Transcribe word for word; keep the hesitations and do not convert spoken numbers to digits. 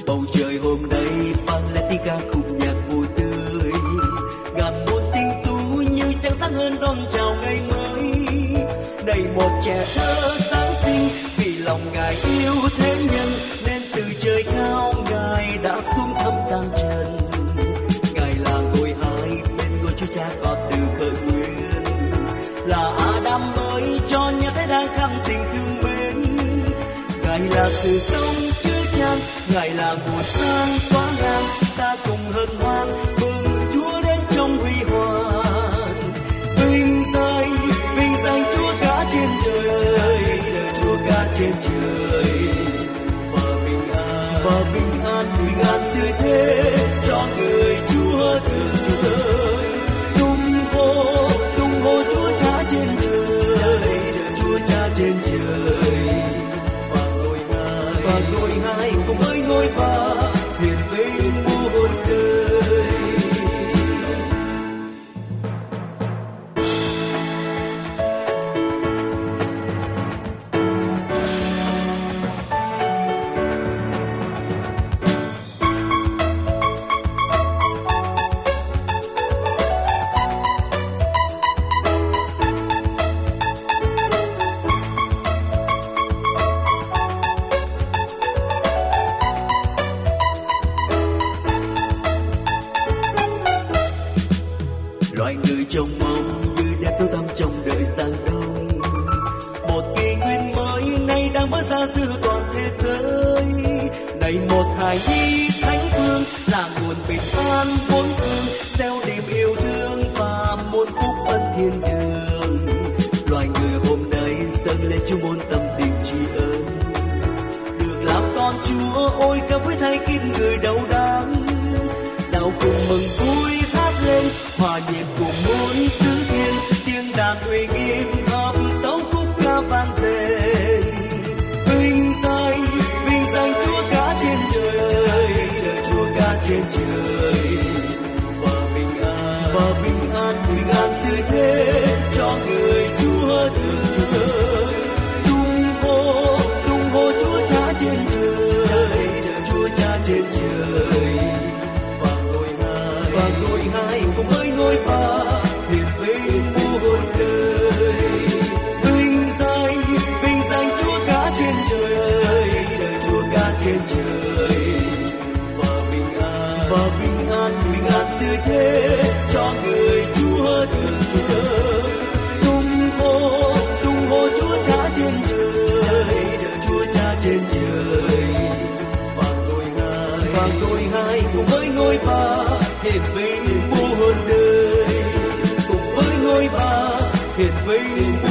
bầu trời hôm nay vang lên tiếng ca khúc nhạc vui tươi, ngàn muôn tinh tú như trăng sáng hơn đón chào ngày mới. Này một trẻ thơ sáng sinh, vì lòng ngài yêu thế nhân nên từ trời cao ngài đã xuống thăm gian trần. Ngài là ngôi hai bên ngôi Chúa Cha có từ khởi nguyên, là Adam mới cho nhà thế đang khăn tình thương mến. Ngài là sự sống chứa chan, ngài là nguồn sáng tỏa ngang, ta cùng hân hoan mừng Chúa đến trong huy hoàng. Vinh danh vinh danh Chúa cả trên trời, Chúa cả trên trời, và bình an và bình an bình an tươi thế cho người Chúa thương Chúa ơi. Tung hô tung hô Chúa Cha trên trời, Chúa Cha trên trời, và ngôi hai và ngôi hai cùng với ngôi ba hiển vinh muôn đời. Loài người trông mong như đêm tối tăm trong đời giang đông, một kỷ nguyên mới nay đang mở ra giữa toàn thế giới. Này một hài nhi thánh phương là nguồn bình an bốn phương, gieo niềm yêu thương và muôn phúc ân thiên đường. Loài người hôm nay dâng lên Chúa muôn tâm tình tri ân, được làm con Chúa ôi ca với thay kiếp người đầu đắng. Nào cùng mừng vui hát lên, hòa nhịp cùng muôn xứ thiên, tiếng đàn uy nghiêm hợp tấu khúc ca vang dền. Vinh danh vinh danh Chúa cả trên trời, Chúa cả trên trời, và bình an và bình an bình an tươi thế cho người Chúa thương Chúa ơi. Tung hô tung hô Chúa Cha trên trời, Chúa Cha trên trời, và ngôi hai và ngôi hai cùng với ngôi ba hiển vinh muôn đời. Vinh danh vinh danh Chúa cả trên trời, Chúa cả trên trời, và bình an và bình an bình an tươi thế cho người Chúa thương Chúa ơi. Tung hô tung hô Chúa Cha trên trời, Chúa Cha trên trời, và ngôi hai và ngôi hai cùng với ngôi ba hiển vinh muôn đời, cùng với ngôi ba hiển vinh